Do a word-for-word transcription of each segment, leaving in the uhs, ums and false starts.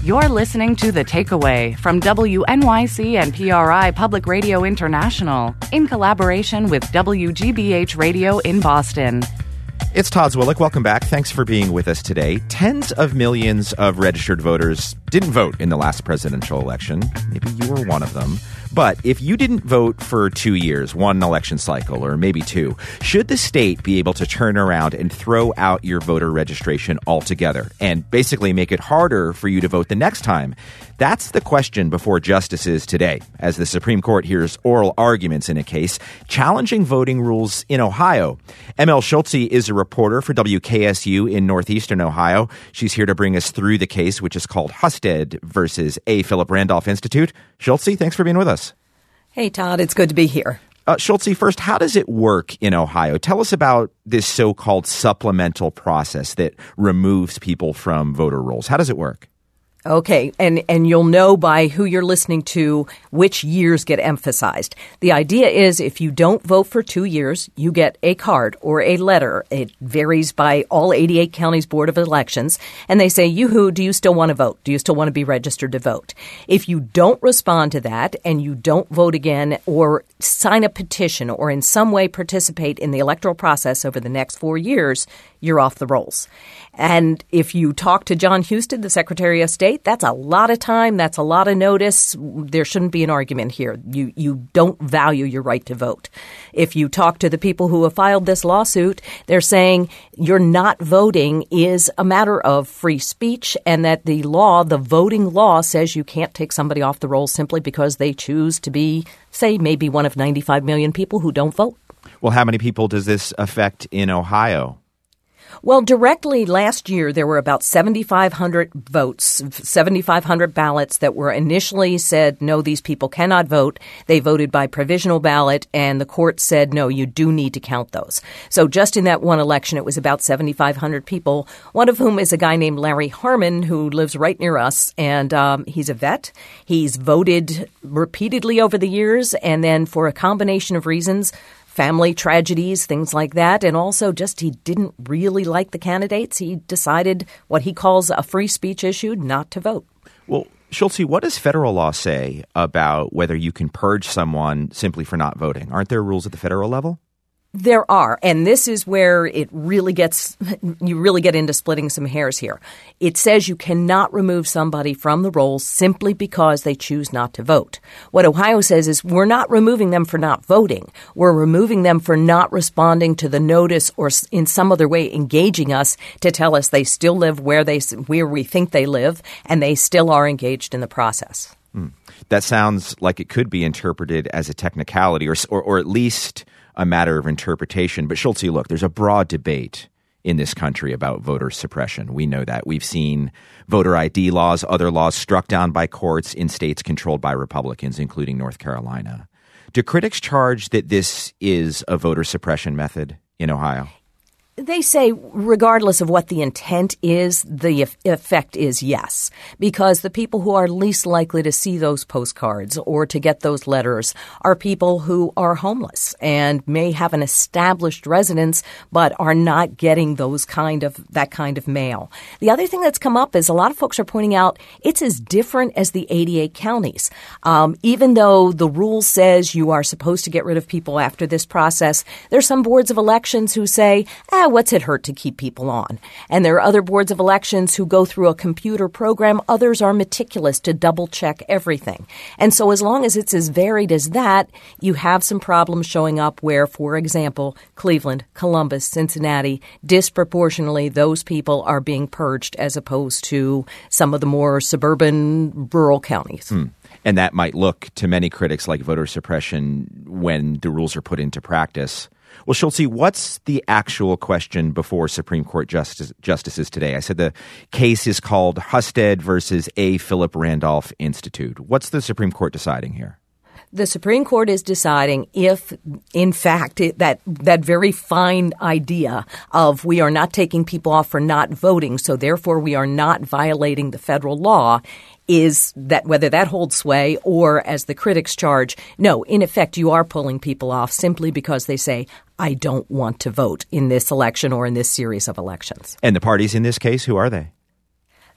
You're listening to The Takeaway from W N Y C and P R I Public Radio International in collaboration with W G B H Radio in Boston. It's Todd Zwillich. Welcome back. Thanks for being with us today. Tens of millions of registered voters didn't vote in the last presidential election. Maybe you were one of them. But if you didn't vote for two years, one election cycle, or maybe two, should the state be able to turn around and throw out your voter registration altogether and basically make it harder for you to vote the next time? That's the question before justices today, as the Supreme Court hears oral arguments in a case challenging voting rules in Ohio. M L Schulze is a reporter for W K S U in northeastern Ohio. She's here to bring us through the case, which is called Husted versus A. Philip Randolph Institute. Schulze, thanks for being with us. Hey, Todd, it's good to be here. Uh, Schulze, first, how does it work in Ohio? Tell us about this so-called supplemental process that removes people from voter rolls. How does it work? Okay, and, and you'll know by who you're listening to which years get emphasized. The idea is if you don't vote for two years, you get a card or a letter. It varies by all eighty-eight counties Board of Elections. And they say, yoo-hoo, do you still want to vote? Do you still want to be registered to vote? If you don't respond to that and you don't vote again or sign a petition or in some way participate in the electoral process over the next four years, you're off the rolls. And if you talk to John Husted, the Secretary of State, that's a lot of time. That's a lot of notice. There shouldn't be an argument here. You you don't value your right to vote. If you talk to the people who have filed this lawsuit, they're saying you're not voting is a matter of free speech and that the law, the voting law, says you can't take somebody off the roll simply because they choose to be, say, maybe one of ninety-five million people who don't vote. Well, how many people does this affect in Ohio? Well, directly last year, there were about seventy-five hundred votes, seventy-five hundred ballots that were initially said, no, these people cannot vote. They voted by provisional ballot, and the court said, no, you do need to count those. So just in that one election, it was about seventy-five hundred people, one of whom is a guy named Larry Harmon, who lives right near us, and um, he's a vet. He's voted repeatedly over the years, and then for a combination of reasons, family tragedies, things like that, and also just he didn't really like the candidates. He decided what he calls a free speech issue not to vote. Well, Schulze, what does federal law say about whether you can purge someone simply for not voting? Aren't there rules at the federal level? There are, and this is where it really gets, you really get into splitting some hairs here. It says you cannot remove somebody from the rolls simply because they choose not to vote. What Ohio says is we're not removing them for not voting. We're removing them for not responding to the notice or in some other way engaging us to tell us they still live where they where we think they live and they still are engaged in the process. Hmm. That sounds like it could be interpreted as a technicality or or, or at least a matter of interpretation. But Schulze, look, there's a broad debate in this country about voter suppression. We know that. We've seen voter I D laws, other laws struck down by courts in states controlled by Republicans, including North Carolina. Do critics charge that this is a voter suppression method in Ohio? They say regardless of what the intent is, the effect is yes, because the people who are least likely to see those postcards or to get those letters are people who are homeless and may have an established residence but are not getting those kind of that kind of mail. The other thing that's come up is a lot of folks are pointing out it's as different as the eighty-eight counties. Um, even though the rule says you are supposed to get rid of people after this process, there's some boards of elections who say, ah, what's it hurt to keep people on? And there are other boards of elections who go through a computer program. Others are meticulous to double check everything. And so as long as it's as varied as that, you have some problems showing up where, for example, Cleveland, Columbus, Cincinnati, disproportionately those people are being purged as opposed to some of the more suburban rural counties. Hmm. And that might look to many critics like voter suppression when the rules are put into practice. Well, Schulze, what's the actual question before Supreme Court justice, justices today? I said the case is called Husted versus A. Philip Randolph Institute. What's the Supreme Court deciding here? The Supreme Court is deciding if, in fact, it, that that very fine idea of we are not taking people off for not voting, so therefore we are not violating the federal law, is that whether that holds sway or, as the critics charge, no, in effect, you are pulling people off simply because they say, I don't want to vote in this election or in this series of elections. And the parties in this case, who are they?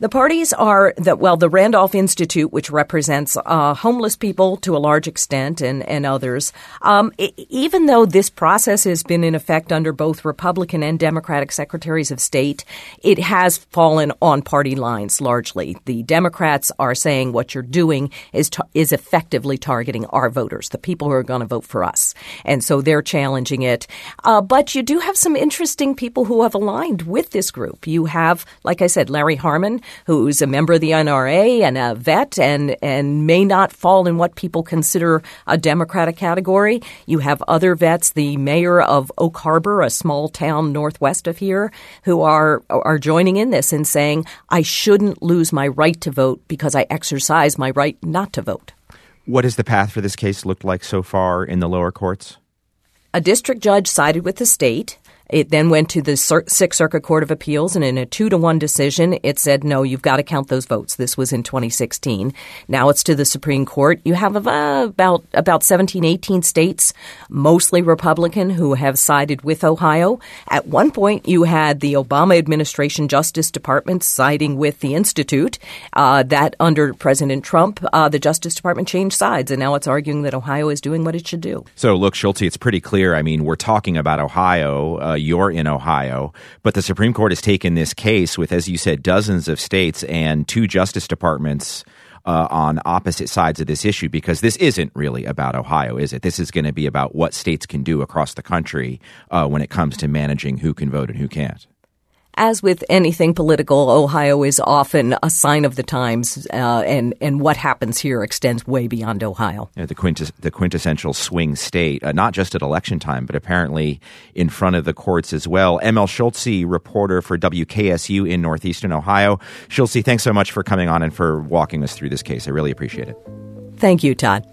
The parties are, the, well, the Randolph Institute, which represents uh, homeless people to a large extent and, and others. Um, it, even though this process has been in effect under both Republican and Democratic secretaries of state, it has fallen on party lines largely. The Democrats are saying what you're doing is ta- is effectively targeting our voters, the people who are going to vote for us. And so they're challenging it. Uh, but you do have some interesting people who have aligned with this group. You have, like I said, Larry Harmon, who's a member of the N R A and a vet and, and may not fall in what people consider a Democratic category. You have other vets, the mayor of Oak Harbor, a small town northwest of here, who are are joining in this and saying, I shouldn't lose my right to vote because I exercise my right not to vote. What has the path for this case looked like so far in the lower courts? A district judge sided with the state. It then went to the Sixth Circuit Court of Appeals, and in a two to one decision, it said, no, you've got to count those votes. This was in twenty sixteen. Now it's to the Supreme Court. You have uh, about about seventeen, eighteen states, mostly Republican, who have sided with Ohio. At one point, you had the Obama administration Justice Department siding with the Institute. Uh, that under President Trump, uh, the Justice Department changed sides, and now it's arguing that Ohio is doing what it should do. So, look, Schulte, it's pretty clear. I mean, we're talking about Ohio. Uh, you're in Ohio, but the Supreme Court has taken this case with, as you said, dozens of states and two Justice Departments uh, on opposite sides of this issue, because this isn't really about Ohio, is it? This is going to be about what states can do across the country uh, when it comes to managing who can vote and who can't. As with anything political, Ohio is often a sign of the times, uh, and and what happens here extends way beyond Ohio. Yeah, the, quintes- the quintessential swing state, uh, not just at election time, but apparently in front of the courts as well. M L Schulte, reporter for W K S U in Northeastern Ohio. Schulte, thanks so much for coming on and for walking us through this case. I really appreciate it. Thank you, Todd.